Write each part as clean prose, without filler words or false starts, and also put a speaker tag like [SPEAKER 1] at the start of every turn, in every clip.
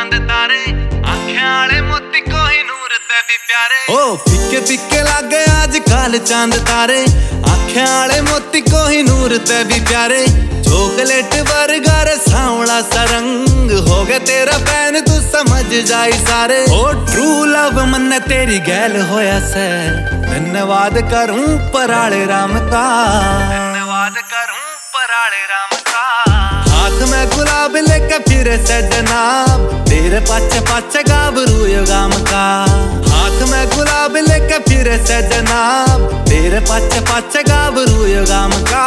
[SPEAKER 1] चांद तारे, आँखें आले मोती कोहिनूर ते भी प्यारे।
[SPEAKER 2] ओ फिक्के फिक्के लागे आजकल चांद तारे, आँखें आले मोती कोहिनूर ते भी प्यारे। चॉकलेट बर्गर सांवला सा रंग हो गया तेरा फैन, तू समझ जाई सारे। ओ ट्रू लव मन तेरी गैल होया से, धन्यवाद करूं पराले राम का,
[SPEAKER 1] धन्यवाद करूं पराले राम का।
[SPEAKER 2] हाथ में गुलाब लेके फिरे से जनाब, तेरे पाछे पाछे गाभरू यो गाम का। हाथ में गुलाब लेके फिरे से जनाब, तेरे पाछे पाछे गाभरू यो गाम का।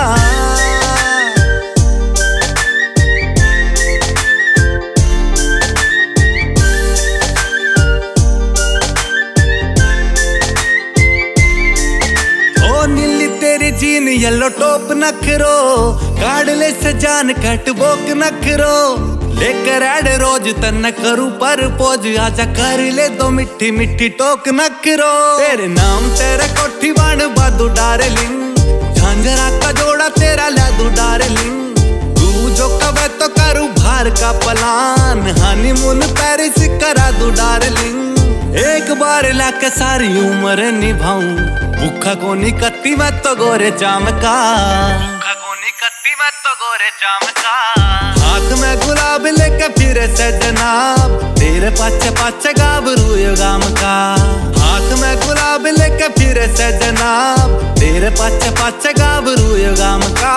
[SPEAKER 2] तेरी जीन येलो टॉप नखरो, काढ़ ले से जान कट बोक नखरो। लेकर ऐड रोज तन करूं पर पोज, आजा कर ले दो मिठी मिठी टोक नखरो। तेरे नाम तेरे कोठी बाण बादू डार्लिंग, झांझरा का जोड़ा तेरा लादू डार्लिंग। तू जो कवे तो करूं बाहर का प्लान, हनीमून पेरिस करा दू डार्लिंग। एक बार लाके सारी उम्र निभाऊं, भूखा कोनी कत्ती मैं तो गोरे चाम का,
[SPEAKER 1] भूखा कोनी कत्ती मैं तो गोरे चाम का।
[SPEAKER 2] हाथ में गुलाब लेके फिरे से जनाब, तेरे पाछे पाछे गाभरू यो गाम का। हाथ में गुलाब लेके फिरे से जनाब, तेरे पाछे पाछे गाभरू यो गाम का।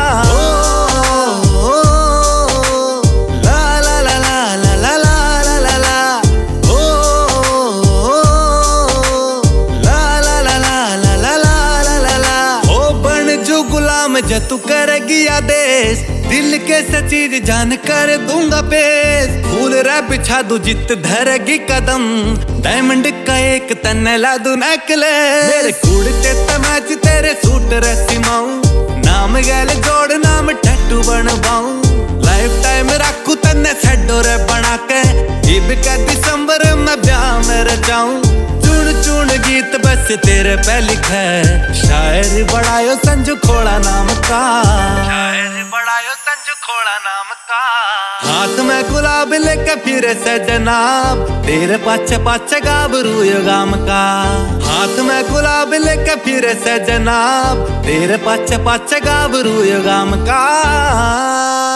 [SPEAKER 2] जे तू करेगी आदेश, दिल के से चीज जान कर दूंगा पेश। फूल रे बिछा दू जित धरेगी कदम, डायमंड का एक तन्ने ला दू नेकलेस। मेरे कुड़ते तमैच तेरे सूट रे सिमाऊं, नाम गैल जोड़ नाम टैटू बनवाऊं। लाइफ टाइम रखू तन्ने सेडो रे बना के, इब का दिसंबर में ब्याह में रचाऊं। चुन चुन गीत बस तेरे पे लिखे, शायर बढ़ायो संजू खोड़ा नाम का,
[SPEAKER 1] शायर बढ़ायो संजू खोड़ा नाम का।
[SPEAKER 2] हाथ में गुलाब लेके फिरे से जनाब, तेरे पाछे पाछे गाभरू यो गाम का। हाथ में गुलाब लेके फिरे से जनाब, तेरे पाछे पाछे गाभरू यो गाम का।